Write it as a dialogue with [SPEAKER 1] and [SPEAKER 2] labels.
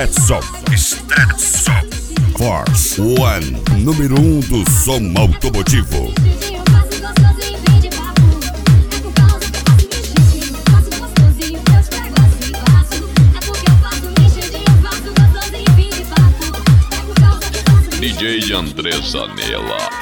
[SPEAKER 1] Stetson. Force One, número 1 do som automotivo.
[SPEAKER 2] DJ André Zanella.